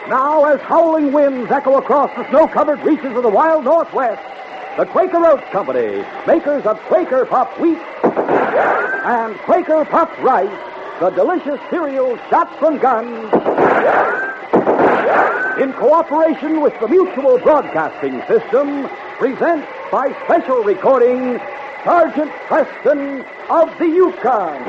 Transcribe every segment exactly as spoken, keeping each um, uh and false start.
Now, as howling winds echo across the snow-covered reaches of the wild Northwest, the Quaker Oats Company, makers of Quaker Puff Wheat and Quaker Puff Rice, the delicious cereal shot from guns, in cooperation with the Mutual Broadcasting System, presents by special recording Sergeant Preston of the Yukon.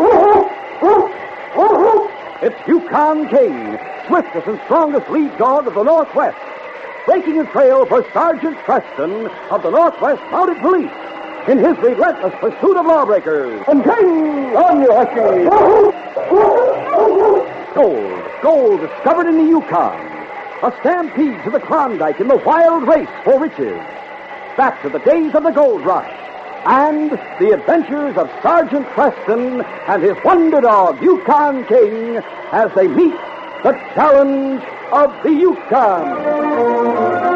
It's Yukon King, swiftest and strongest lead dog of the Northwest, breaking a trail for Sergeant Preston of the Northwest Mounted Police in his relentless pursuit of lawbreakers. And King, on you, Husky! Gold, gold discovered in the Yukon. A stampede to the Klondike in the wild race for riches. Back to the days of the gold rush. And the adventures of Sergeant Preston and his wonder dog, Yukon King, as they meet the challenge of the Yukon.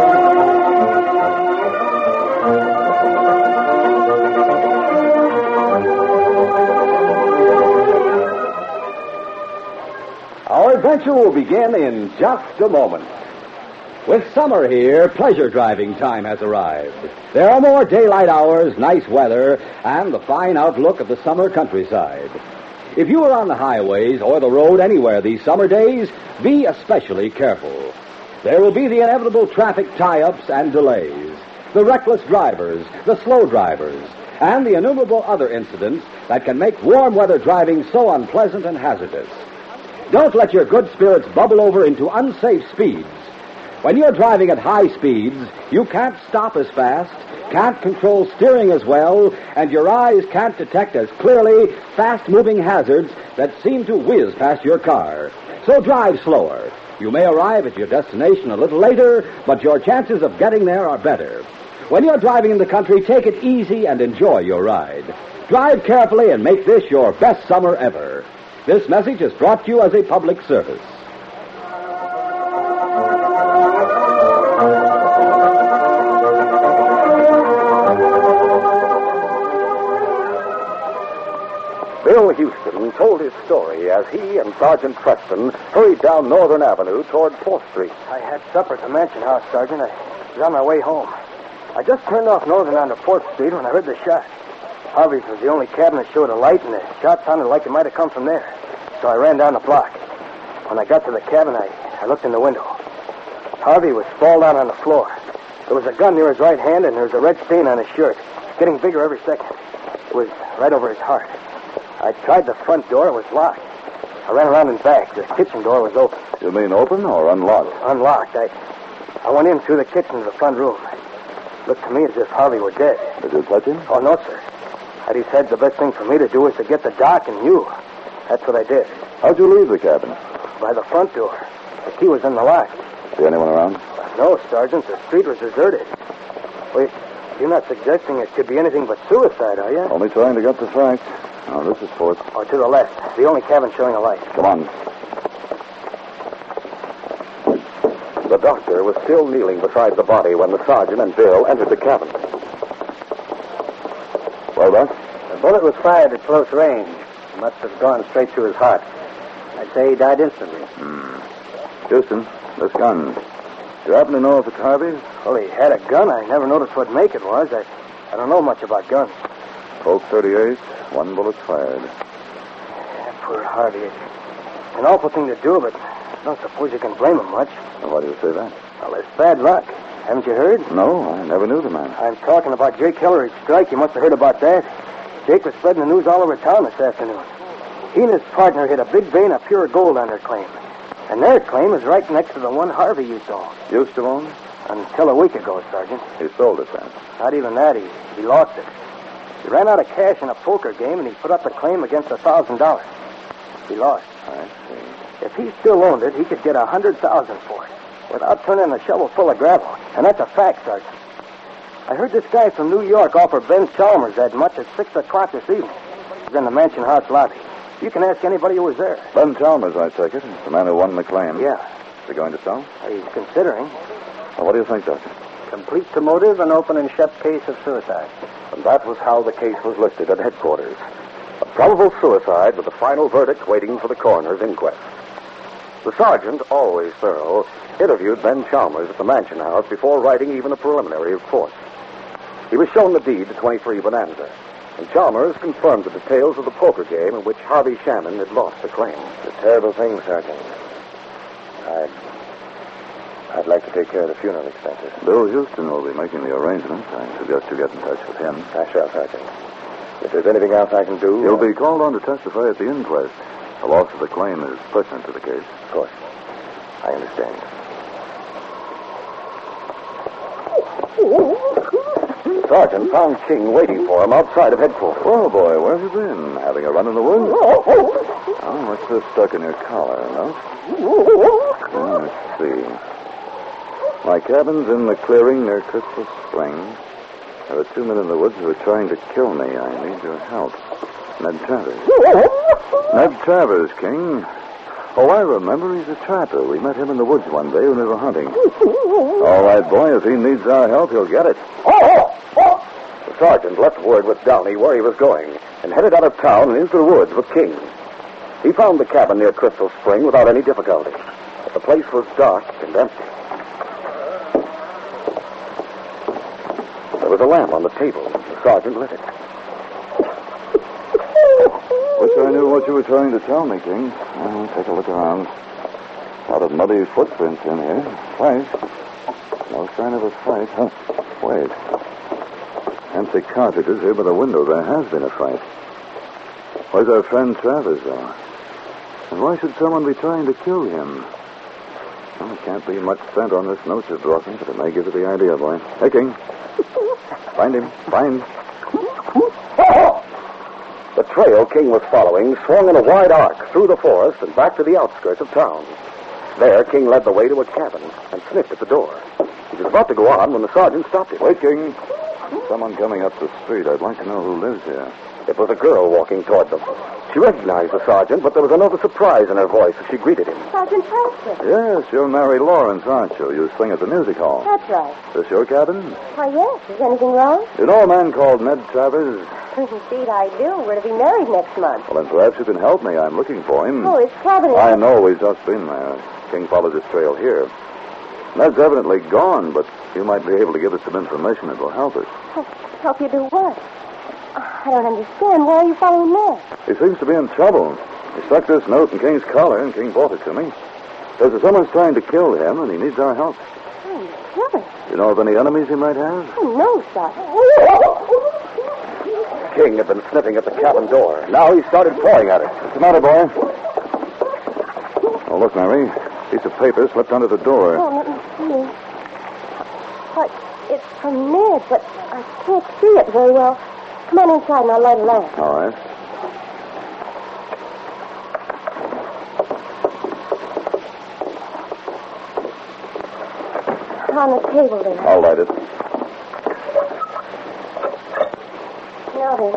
Our adventure will begin in just a moment. With summer here, pleasure driving time has arrived. There are more daylight hours, nice weather, and the fine outlook of the summer countryside. If you are on the highways or the road anywhere these summer days, be especially careful. There will be the inevitable traffic tie-ups and delays, the reckless drivers, the slow drivers, and the innumerable other incidents that can make warm weather driving so unpleasant and hazardous. Don't let your good spirits bubble over into unsafe speeds. When you're driving at high speeds, you can't stop as fast, can't control steering as well, and your eyes can't detect as clearly fast-moving hazards that seem to whiz past your car. So drive slower. You may arrive at your destination a little later, but your chances of getting there are better. When you're driving in the country, take it easy and enjoy your ride. Drive carefully and make this your best summer ever. This message is brought to you as a public service. Bill Houston told his story as he and Sergeant Preston hurried down Northern Avenue toward fourth Street. I had supper at the Mansion House, Sergeant. I was on my way home. I just turned off Northern onto fourth Street when I heard the shot. Harvey's was the only cabin that showed a light, and the shot sounded like it might have come from there. So I ran down the block. When I got to the cabin, I, I looked in the window. Harvey was sprawled out on the floor. There was a gun near his right hand, and there was a red stain on his shirt, getting bigger every second. It was right over his heart. I tried the front door. It was locked. I ran around and back. The kitchen door was open. You mean open or unlocked? Unlocked. I, I went in through the kitchen to the front room. It looked to me as if Harvey were dead. Did you touch him? Oh, no, sir. I decided the best thing for me to do was to get the doc and you. That's what I did. How'd you leave the cabin? By the front door. The key was in the lock. See anyone around? No, Sergeant. The street was deserted. Wait, you're not suggesting it could be anything but suicide, are you? Only trying to get the facts. Now, this is fourth. Oh, to the left. The only cabin showing a light. Come on. The doctor was still kneeling beside the body when the sergeant and Bill entered the cabin. Well, Doc? The bullet was fired at close range. It must have gone straight through his heart. I'd say he died instantly. Hmm. Houston, this gun. Do you happen to know if it's Harvey's? Well, he had a gun. I never noticed what make it was. I, I don't know much about guns. Colt thirty-eight, one bullet fired. Yeah, poor Harvey. It's an awful thing to do, but I don't suppose you can blame him much. Well, why do you say that? Well, it's bad luck. Haven't you heard? No, I never knew the man. I'm talking about Jake Hillary's strike. You must have heard about that. Jake was spreading the news all over town this afternoon. He and his partner hit a big vein of pure gold on their claim. And their claim is right next to the one Harvey used to own. Used to own? Until a week ago, Sergeant. He sold it then? Not even that. He, he lost it. He ran out of cash in a poker game, and he put up a claim against a thousand dollars. He lost. I see. If he still owned it, he could get a hundred thousand for it without turning a shovel full of gravel. And that's a fact, Sergeant. I heard this guy from New York offer Ben Chalmers as much as six o'clock this evening. He's in the Mansion House lobby. You can ask anybody who was there. Ben Chalmers, I take it. The man who won the claim. Yeah. Is he going to sell? He's considering. Well, what do you think, Doctor? Complete to motive, an open and shut case of suicide. And that was how the case was listed at headquarters. A probable suicide with the final verdict waiting for the coroner's inquest. The sergeant, always thorough, interviewed Ben Chalmers at the Mansion House before writing even a preliminary report. He was shown the deed to twenty-three Bonanza, and Chalmers confirmed the details of the poker game in which Harvey Shannon had lost the claim. It's a terrible thing, Sergeant. I'd, I'd like to take care of the funeral expenses. Bill Houston will be making the arrangements. I suggest you get in touch with him. I shall, Sergeant. If there's anything else I can do... You'll uh... be called on to testify at the inquest. The loss of the claim is pertinent to the case. Of course. I understand. Sergeant found King waiting for him outside of headquarters. Oh, boy, where have you been? Having a run in the woods? Oh, what's this stuck in your collar, no? Oh, let's see. My cabin's in the clearing near Crystal Springs. There are two men in the woods who are trying to kill me. I need your help. Ned Travers. Ned Travers, King. Oh, I remember. He's a trapper. We met him in the woods one day when we were hunting. All right, boy. If he needs our help, he'll get it. The sergeant left word with Downey where he was going and headed out of town and into the woods with King. He found the cabin near Crystal Spring without any difficulty, but the place was dark and empty. There was a lamp on the table. The sergeant lit it. Wish I knew what you were trying to tell me, King. Well, take a look around. A lot of muddy footprints in here. Twice. No sign of a fight. Huh. Wait. Empty cartridges here by the window. There has been a fight. Where's our friend Travers, though? And why should someone be trying to kill him? Well, there can't be much scent on this note you brought me, but it may give you the idea, boy. Hey, King. Find him. Find. The trail King was following swung in a wide arc through the forest and back to the outskirts of town. There, King led the way to a cabin and sniffed at the door. He was about to go on when the sergeant stopped him. Wait, King. Someone coming up the street. I'd like to know who lives here. It was a girl walking toward them. She recognized the sergeant, but there was a note of surprise in her voice as she greeted him. Sergeant Preston. Yes, you're Mary Lawrence, aren't you? You sing at the music hall. That's right. Is this your cabin? Why, yes. Is anything wrong? You know a man called Ned Travers? Indeed, I do. We're to be married next month. Well, then perhaps you can help me. I'm looking for him. Oh, his cabin is... I know. He's just been there. King followed his trail here. Ned's evidently gone, but you might be able to give us some information that will help us. Oh, help you do what? I don't understand. Why are you following Ned? He seems to be in trouble. He stuck this note in King's collar, and King brought it to me. Says that someone's trying to kill him, and he needs our help. Trying to kill him? You know of any enemies he might have? Oh, no, Sergeant. King had been sniffing at the cabin door. Now he started pawing at it. What's the matter, boy? Oh, look, Mary. Piece of paper slipped under the door. Oh, let me see. What? It's from Ned, but I can't see it very well. Come on inside and I'll light a lamp. All right. On the table there. I'll light it. Now then.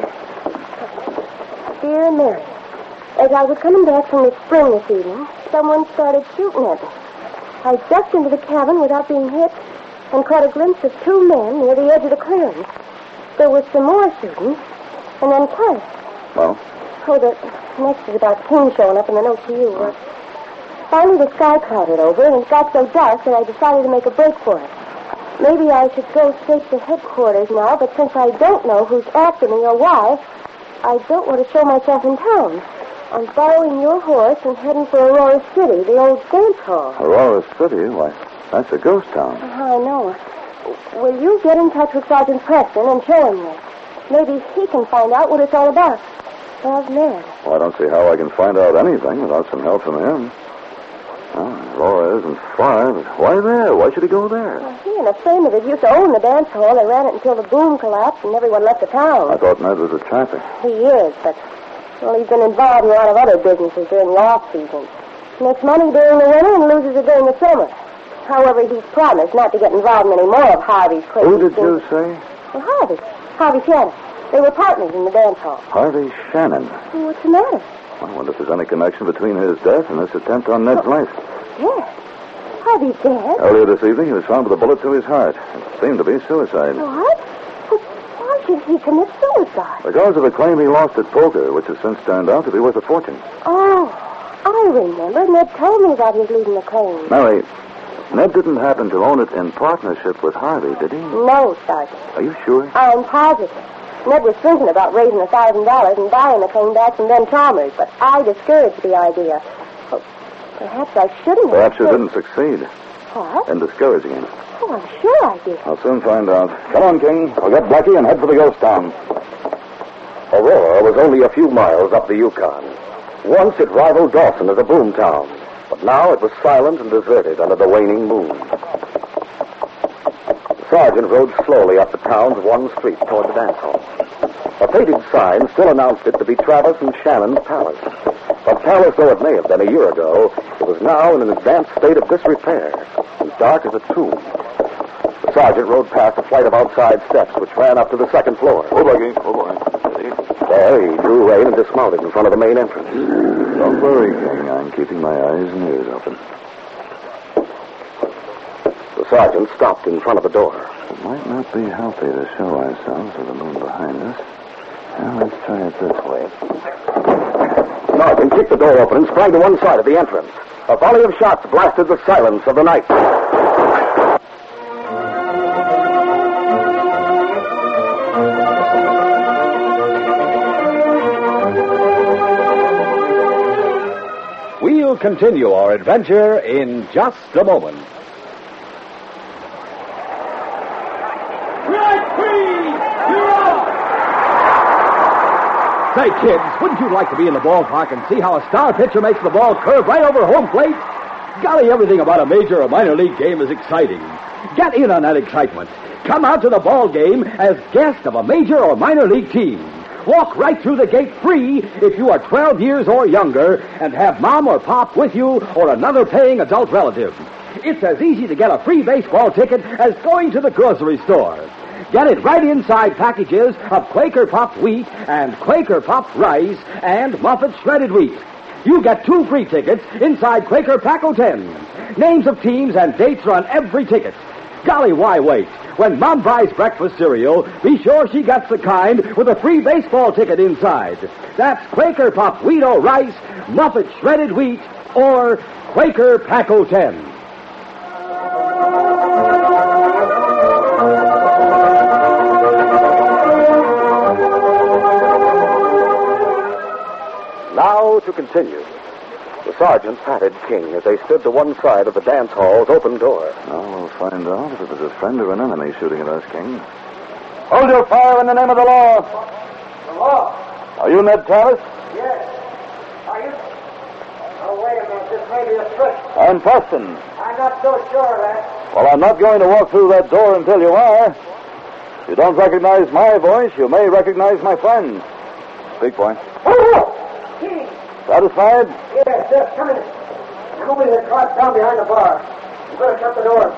Dear Mary, as I was coming back from the spring this evening, someone started shooting at me. I ducked into the cabin without being hit and caught a glimpse of two men near the edge of the clearing. There was some more shooting, and then quiet. Well? Oh, the next is about King showing up in the note to you. Uh, finally, the sky clouded over, and it got so dark that I decided to make a break for it. Maybe I should go straight to headquarters now, but since I don't know who's after me or why, I don't want to show myself in town. I'm borrowing your horse and heading for Aurora City, the old dance hall. Aurora City? Why, that's a ghost town. I know. Will you get in touch with Sergeant Preston and show him this? Maybe he can find out what it's all about. How's Ned? Well, I don't see how I can find out anything without some help from him. Well, Aurora isn't far, but why there? Why should he go there? Well, he and a friend of his used to own the dance hall. They ran it until the boom collapsed and everyone left the town. I thought Ned was a trapper. He is, but, well, he's been involved in a lot of other businesses during the off-season. Makes money during the winter and loses it during the summer. However, he's promised not to get involved in any more of Harvey's crazy Who did you things. say? Well, Harvey. Harvey Shannon. They were partners in the dance hall. Harvey Shannon. Well, what's the matter? I wonder if there's any connection between his death and this attempt on Ned's life. Yes. Harvey's dead. Earlier this evening, he was found with a bullet through his heart. It seemed to be suicide. What? Well, why should he commit suicide? Because of the claim he lost at poker, which has since turned out to be worth a fortune. Oh, I I remember. Ned told me about his leaving the claim. Mary, Ned didn't happen to own it in partnership with Harvey, did he? No, Sergeant. Are you sure? I'm positive. Ned was thinking about raising a thousand dollars and buying the claim back from Ben Chalmers, but I discouraged the idea. Well, perhaps I shouldn't have. Perhaps you didn't succeed What? in discouraging him. Oh, I'm sure I did. I'll soon find out. Come on, King. We'll get Blackie and head for the ghost town. Aurora was only a few miles up the Yukon. Once it rivaled Dawson as a boom town, but now it was silent and deserted under the waning moon. The sergeant rode slowly up the town's one street toward the dance hall. A faded sign still announced it to be Travis and Shannon's Palace. But palace though it may have been a year ago, it was now in an advanced state of disrepair, as dark as a tomb. The sergeant rode past a flight of outside steps which ran up to the second floor. Oh, Blackie. Oh, boy. Steady. There, he drew rein and dismounted in front of the main entrance. Don't worry, King. I'm keeping my eyes and ears open. The sergeant stopped in front of the door. It might not be healthy to show ourselves with the moon behind us. Now, let's try it this way. Sergeant kicked the door open and sprang to one side of the entrance. A volley of shots blasted the silence of the night. We'll continue our adventure in just a moment. Say, kids, wouldn't you like to be in the ballpark and see how a star pitcher makes the ball curve right over home plate? Golly, everything about a major or minor league game is exciting. Get in on that excitement. Come out to the ball game as guest of a major or minor league team. Walk right through the gate free if you are twelve years or younger and have mom or pop with you or another paying adult relative. It's as easy to get a free baseball ticket as going to the grocery store. Get it right inside packages of Quaker Puffed Wheat and Quaker Puffed Rice and Muffet Shredded Wheat. You get two free tickets inside Quaker Pack-O ten. Names of teams and dates are on every ticket. Golly, why wait? When Mom buys breakfast cereal, be sure she gets the kind with a free baseball ticket inside. That's Quaker Puffed Wheat or Rice, Muffet Shredded Wheat, or Quaker Pack-O ten. Now to continue. The sergeant patted King as they stood to one side of the dance hall's open door. Now we'll find out if it was a friend or an enemy shooting at us, King. Hold your fire in the name of the law. The law? Are you Ned Travis? Yes. Are you? Oh, wait a minute. This may be a trick. I'm Preston. I'm not so sure of that. Well, I'm not going to walk through that door until you are. If you don't recognize my voice, you may recognize my friend. Big boy. Oh! King! Satisfied? Yes, yes, come in. Nobody had caught down behind the bar. You better shut the door.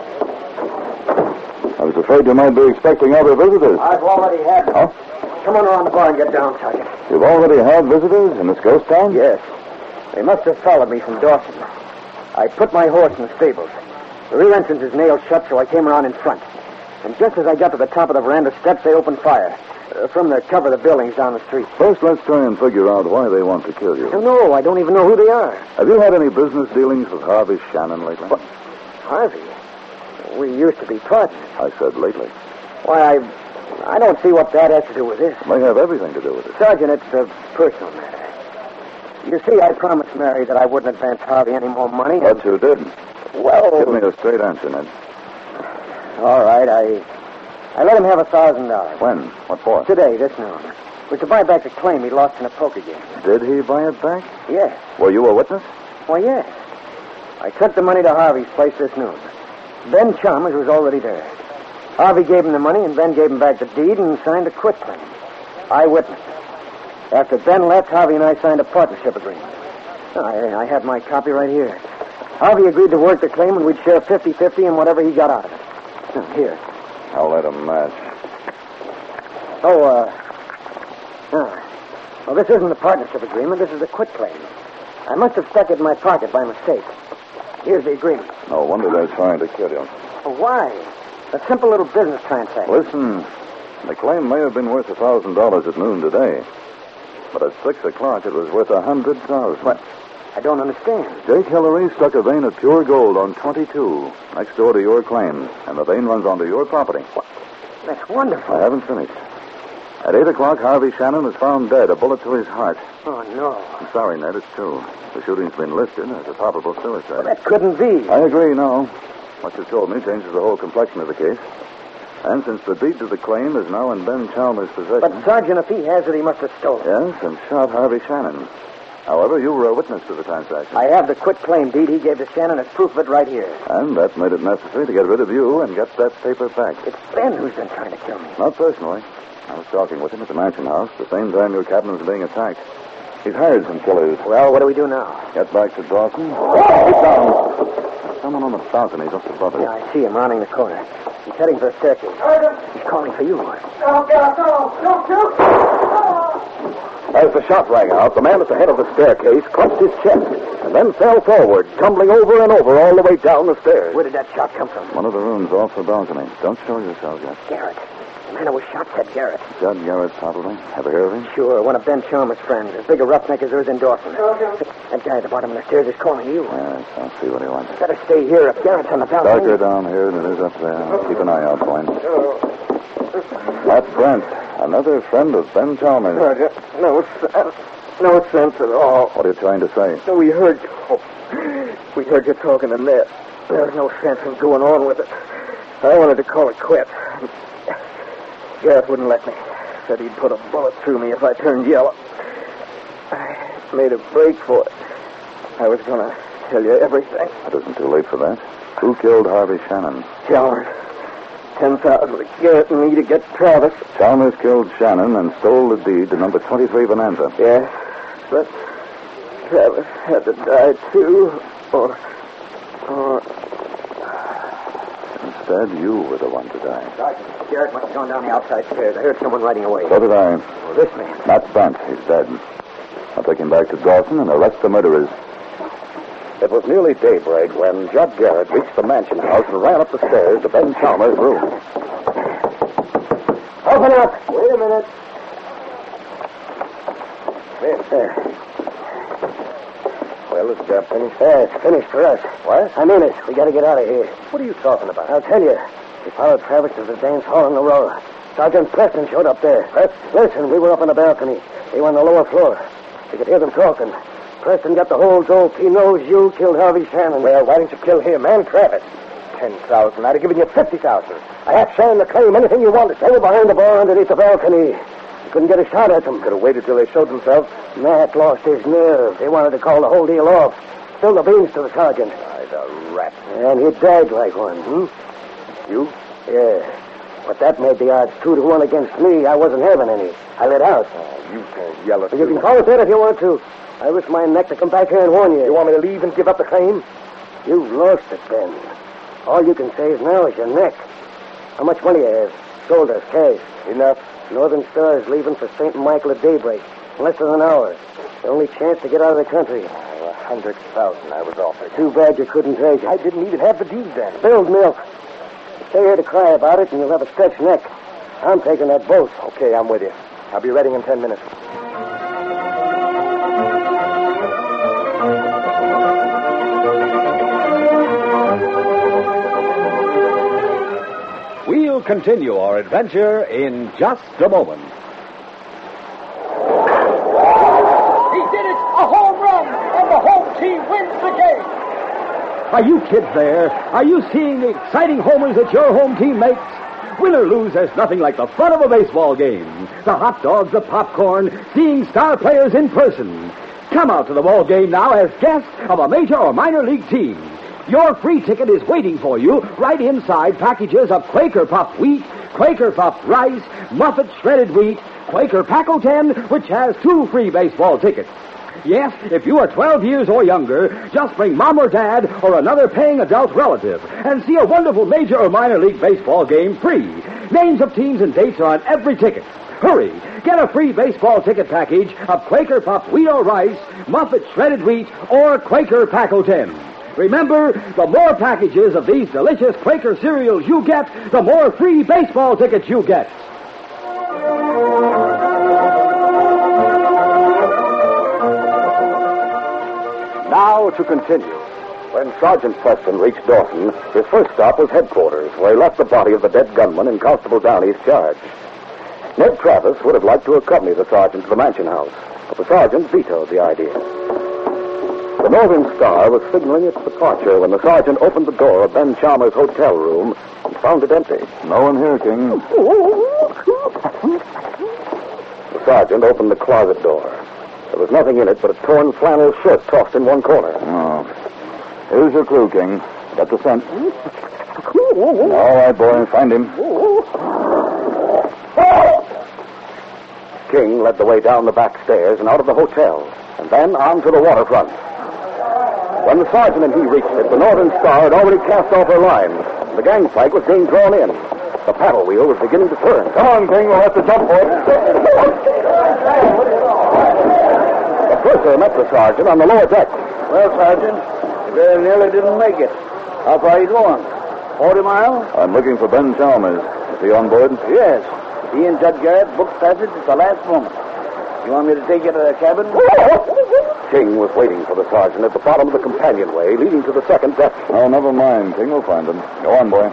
I was afraid you might be expecting other visitors. I've already had them. Huh? Come on around the bar and get down, Sergeant. You've already had visitors in this ghost town? Yes. They must have followed me from Dawson. I put my horse in the stables. The rear entrance is nailed shut, so I came around in front. And just as I got to the top of the veranda steps, they opened fire. Uh, from the cover of the buildings down the street. First, let's try and figure out why they want to kill you. No, no, I don't even know who they are. Have you had any business dealings with Harvey Shannon lately? What? Harvey? We used to be partners. I said lately. Why, I, I don't see what that has to do with this. It may have everything to do with it. Sergeant, it's a personal matter. You see, I promised Mary that I wouldn't advance Harvey any more money. But you didn't. Well... Give me a straight answer, Ned. All right, I... I let him have a thousand dollars. When? What for? Today, this noon. It was to buy back the claim he lost in a poker game. Did he buy it back? Yes. Were you a witness? Why, yes. I took the money to Harvey's place this noon. Ben Chalmers was already there. Harvey gave him the money, and Ben gave him back the deed and signed a quit claim. I witnessed it. After Ben left, Harvey and I signed a partnership agreement. I, I have my copy right here. Harvey agreed to work the claim, and we'd share fifty-fifty in whatever he got out of it. Now, here. I'll let him match. Oh, uh... Ah. Well, this isn't the partnership agreement. This is a quit claim. I must have stuck it in my pocket by mistake. Here's the agreement. No wonder they're trying to kill you. Oh, why? A simple little business transaction. Listen, the claim may have been worth a thousand dollars at noon today. But at six o'clock, it was worth a hundred thousand. What? I don't understand. Jake Hillary struck a vein of pure gold on twenty-two, next door to your claim, and the vein runs onto your property. That's wonderful. I haven't finished. At eight o'clock, Harvey Shannon was found dead, a bullet through his heart. Oh, no. I'm sorry, Ned, it's true. The shooting's been listed as a probable suicide. Well, that couldn't be. I agree, no. What you told me changes the whole complexion of the case. And since the deed to the claim is now in Ben Chalmers' possession... But, Sergeant, if he has it, he must have stolen it. Yes, and shot Harvey Shannon. However, you were a witness to the transaction. I have the quit claim deed he gave to Shannon as proof of it right here. And that made it necessary to get rid of you and get that paper back. It's Ben who's been trying to kill me. Not personally. I was talking with him at the mansion house the same time your cabin was being attacked. He's hired some killers. Well, what do we do now? Get back to Dawson. Get down. There's someone on the balcony just above us. Yeah, I see him rounding the corner. He's heading for a staircase. He's calling for you. No, God, no. Don't shoot. As the shot rang out, the man at the head of the staircase clutched his chest and then fell forward, tumbling over and over all the way down the stairs. Where did that shot come from? One of the rooms off the balcony. Don't show yourself yet. Garrett. The man who was shot said Garrett. Judd Garrett, probably. Ever hear of him? Sure, one of Ben Chalmers' friends. As big a roughneck as there is in Dawson. That guy at the bottom of the stairs is calling you. Yes, I'll see what he wants. Better stay here if Garrett's on the balcony. Darker down here than it is up there. Keep an eye out for him. That's Brent, another friend of Ben Chalmers. Sergeant, no sense. No sense at all. What are you trying to say? So we heard you. Oh, we heard you talking in there. There's no sense in going on with it. I wanted to call it quits. Garrett wouldn't let me. Said he'd put a bullet through me if I turned yellow. I made a break for it. I was going to tell you everything. It isn't too late for that. Who killed Harvey Shannon? Chalmers. Ten thousand to Garrett and me to get Travis. Chalmers killed Shannon and stole the deed to number twenty-three Bonanza. Yes, but Travis had to die too, or, or... Instead, you were the one to die. Sergeant, Garrett must have gone down the outside stairs. I heard someone riding away. So did I. Well, this man. That's Brent. He's dead. I'll take him back to Dawson and arrest the murderers. It was nearly daybreak when Judd Garrett reached the mansion house and ran up the stairs to Ben Chalmers' room. Open up. Wait a minute. There, there. Well, is the job finished? Yeah, it's finished for us. What? I mean it. We got to get out of here. What are you talking about? I'll tell you. We followed Travis to the dance hall in the row. Sergeant Preston showed up there. Preston? Listen, we were up on the balcony. They were on the lower floor. We could hear them talking. Preston got the whole dope. He knows you killed Harvey Shannon. Well, why didn't you kill him and Travis? Ten thousand. I'd have given you fifty thousand. I have Shannon to claim anything you wanted. They were behind the bar underneath the balcony. You couldn't get a shot at them. Could have waited till they showed themselves. Matt lost his nerve. They wanted to call the whole deal off. Spill the beans to the sergeant. Why, the rat. And he died like one, hmm? You? Yeah. But that made the odds two to one against me. I wasn't having any. I let out. Oh, you can't yell at You can call it that if you want to. I risked my neck to come back here and warn you. You want me to leave and give up the claim? You've lost it, Ben. All you can save now is your neck. How much money you have? Sold us, cash. Enough. Northern Star is leaving for Saint Michael at daybreak. In less than an hour. The only chance to get out of the country. Oh, a hundred thousand I was offered. Too bad you couldn't take it. I didn't even have the deed then. Spilled milk. Stay here to cry about it, and you'll have a stretched neck. I'm taking that boat. Okay, I'm with you. I'll be ready in ten minutes. We'll continue our adventure in just a moment. He did it! A home run! And the home team wins the game! Are you kids there? Are you seeing the exciting homers that your home team makes? Win or lose, there's nothing like the fun of a baseball game. The hot dogs, the popcorn, seeing star players in person. Come out to the ball game now as guests of a major or minor league team. Your free ticket is waiting for you right inside packages of Quaker Puffed wheat, Quaker Puffed rice, Muffet shredded wheat, Quaker Paco ten, which has two free baseball tickets. Yes, if you are twelve years or younger, just bring mom or dad or another paying adult relative and see a wonderful major or minor league baseball game free. Names of teams and dates are on every ticket. Hurry, get a free baseball ticket package of Quaker Puffed wheat or rice, Muffet shredded wheat, or Quaker Paco ten. Remember, the more packages of these delicious Quaker cereals you get, the more free baseball tickets you get. now to continue. When Sergeant Preston reached Dawson, his first stop was headquarters, where he left the body of the dead gunman in Constable Downey's charge. Ned Travis would have liked to accompany the sergeant to the mansion house, but the sergeant vetoed the idea. The Northern Star was signaling its departure when the sergeant opened the door of Ben Chalmers' hotel room and found it empty. No one here, King. The sergeant opened the closet door. There was nothing in it but a torn flannel shirt tossed in one corner. Oh. Here's your clue, King. Got the scent. All right, boy. Find him. King led the way down the back stairs and out of the hotel, and then on to the waterfront. When the sergeant and he reached it, the Northern Star had already cast off her line. The gangplank was being drawn in. The paddle wheel was beginning to turn. Come on, King. We'll have to jump for it. The purser met the sergeant on the lower deck. Well, Sergeant, they nearly didn't make it. How far are you going? Forty miles? I'm looking for Ben Chalmers. Is he on board? Yes. He and Judge Garrett booked passage at the last moment. You want me to take you to the cabin? King was waiting for the sergeant at the bottom of the companionway leading to the second deck. Oh, never mind. King will find him. Go on, boy.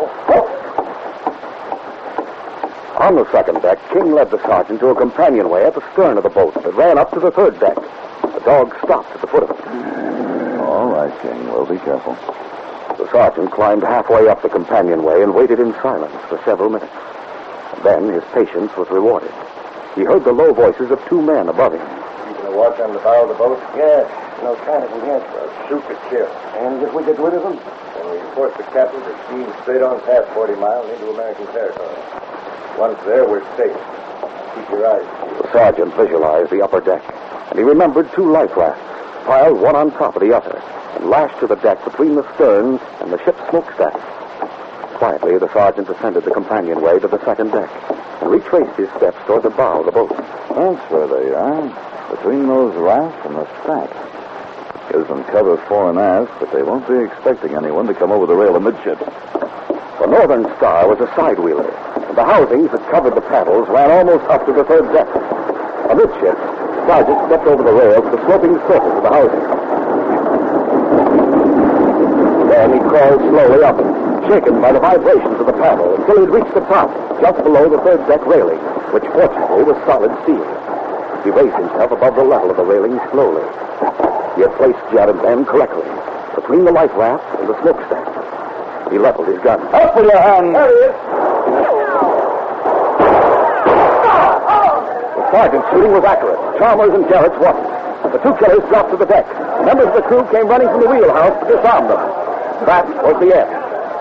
On the second deck, King led the sergeant to a companionway at the stern of the boat that ran up to the third deck. The dog stopped at the foot of it. All right, King. We'll be careful. The sergeant climbed halfway up the companionway and waited in silence for several minutes. Then his patience was rewarded. He heard the low voices of two men above him. Keeping a watch on the bow of the boat? Yes. No sign of him yet. Well, shoot the kill. And if we get rid of him? Then we force the captain to steam straight on past forty miles into American territory. Once there, we're safe. Keep your eyes peeled. The sergeant visualized the upper deck, and he remembered two life rafts, piled one on top of the other, and lashed to the deck between the stern and the ship's smokestack. Quietly, the sergeant ascended the companionway to the second deck and retraced his steps toward the bow of the boat. That's where they are. Between those rafts and the stack. Gives them cover fore and aft, but they won't be expecting anyone to come over the rail amidships. The Northern Star was a side-wheeler, and the housings that covered the paddles ran almost up to the third deck. Amidships, the sergeant stepped over the rail to the sloping surface of the housing. Then he crawled slowly up it, shaken by the vibrations of the paddle, until he'd reached the top, just below the third deck railing, which fortunately was solid steel. He raised himself above the level of the railing slowly. He had placed Judd and Ben correctly, between the life raft and the smokestack. He leveled his gun. Up with your hand. There he is. The sergeant's shooting was accurate. Chalmers and Garrett's wasn't. The two killers dropped to the deck. Members of the crew came running from the wheelhouse to disarm them. That was the end.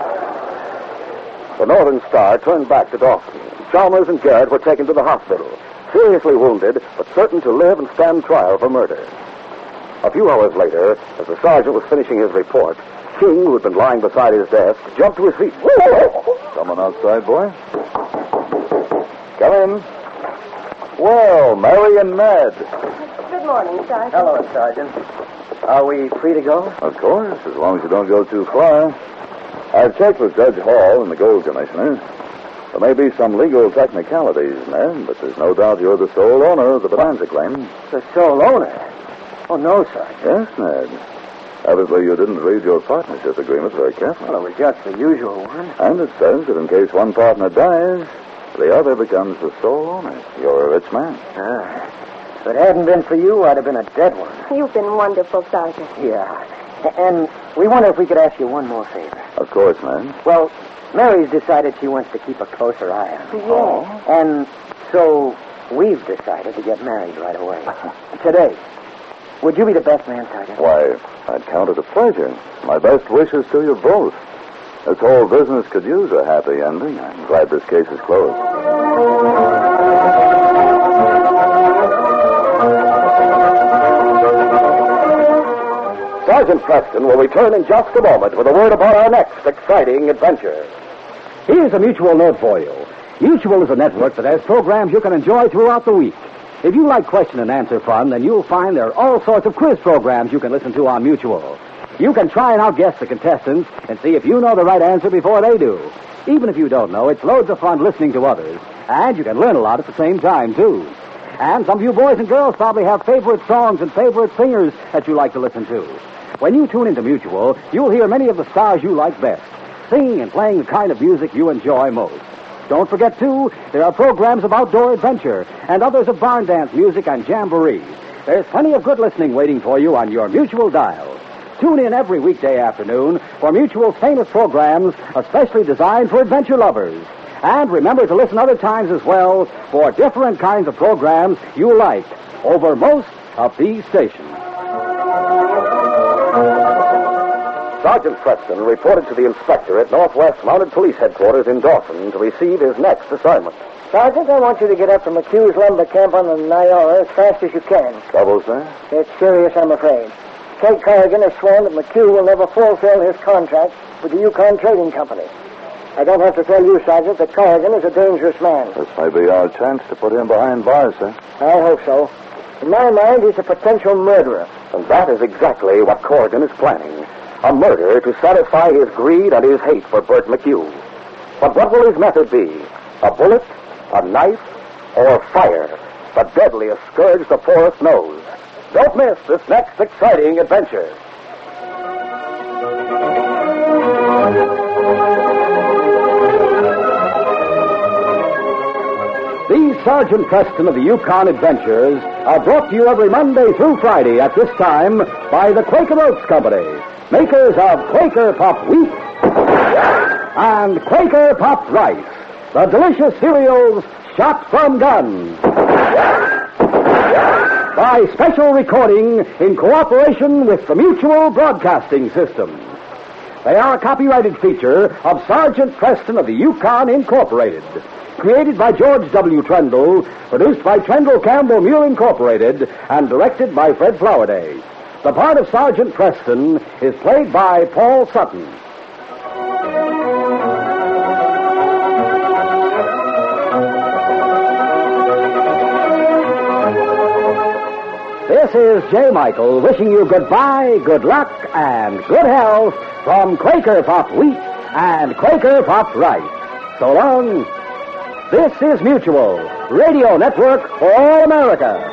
The Northern Star turned back to Dawson. Chalmers and Garrett were taken to the hospital, seriously wounded, but certain to live and stand trial for murder. A few hours later, as the sergeant was finishing his report, King, who had been lying beside his desk, jumped to his feet. Someone outside, boy? Come in. Well, Mary and Ned. Good morning, Sergeant. Hello, Sergeant. Are we free to go? Of course, as long as you don't go too far. I've checked with Judge Hall and the Gold Commissioner. There may be some legal technicalities, Ned, but there's no doubt you're the sole owner of the Bonanza claim. The sole owner? Oh, no, Sergeant. Yes, Ned. Obviously, you didn't read your partnership agreement very carefully. Well, it was just the usual one. And it says that in case one partner dies, the other becomes the sole owner. You're a rich man. Ah. If it hadn't been for you, I'd have been a dead one. You've been wonderful, Sergeant. Yeah. And we wonder if we could ask you one more favor. Of course, man. Well, Mary's decided she wants to keep a closer eye on me. Yes. And so we've decided to get married right away. Today. Would you be the best man, Sergeant? Why, I'd count it a pleasure. My best wishes to you both. This whole business could use a happy ending. I'm glad this case is closed. Sergeant Preston will return in just a moment with a word about our next exciting adventure. Here's a Mutual note for you. Mutual is a network that has programs you can enjoy throughout the week. If you like question and answer fun, then you'll find there are all sorts of quiz programs you can listen to on Mutual. You can try and outguess the contestants and see if you know the right answer before they do. Even if you don't know, it's loads of fun listening to others, and you can learn a lot at the same time, too. And some of you boys and girls probably have favorite songs and favorite singers that you like to listen to. When you tune into Mutual, you'll hear many of the stars you like best, singing and playing the kind of music you enjoy most. Don't forget, too, there are programs of outdoor adventure and others of barn dance music and jamboree. There's plenty of good listening waiting for you on your Mutual dial. Tune in every weekday afternoon for Mutual's famous programs, especially designed for adventure lovers. And remember to listen other times as well for different kinds of programs you like over most of these stations. Sergeant Preston reported to the inspector at Northwest Mounted Police Headquarters in Dawson to receive his next assignment. Sergeant, I want you to get up to McHugh's lumber camp on the Nyora as fast as you can. Trouble, sir? It's serious, I'm afraid. Kate Corrigan has sworn that McHugh will never fulfill his contract with the Yukon Trading Company. I don't have to tell you, Sergeant, that Corrigan is a dangerous man. This may be our chance to put him behind bars, sir. I hope so. In my mind, he's a potential murderer. And that is exactly what Corrigan is planning. A murder to satisfy his greed and his hate for Bert McHugh. But what will his method be? A bullet? A knife? Or fire? The deadliest scourge the forest knows. Don't miss this next exciting adventure. These Sergeant Preston of the Yukon Adventures are brought to you every Monday through Friday at this time by the Quaker Oats Company, makers of Quaker Puffed Wheat and Quaker Puffed Rice, the delicious cereals shot from guns. By special recording in cooperation with the Mutual Broadcasting System. They are a copyrighted feature of Sergeant Preston of the Yukon Incorporated. Created by George W. Trendle, produced by Trendle Campbell Mule Incorporated, and directed by Fred Flowerday. The part of Sergeant Preston is played by Paul Sutton. This is J. Michael wishing you goodbye, good luck, and good health from Quaker Puffed Wheat and Quaker Puffed Rice. So long. This is Mutual, Radio Network for all America.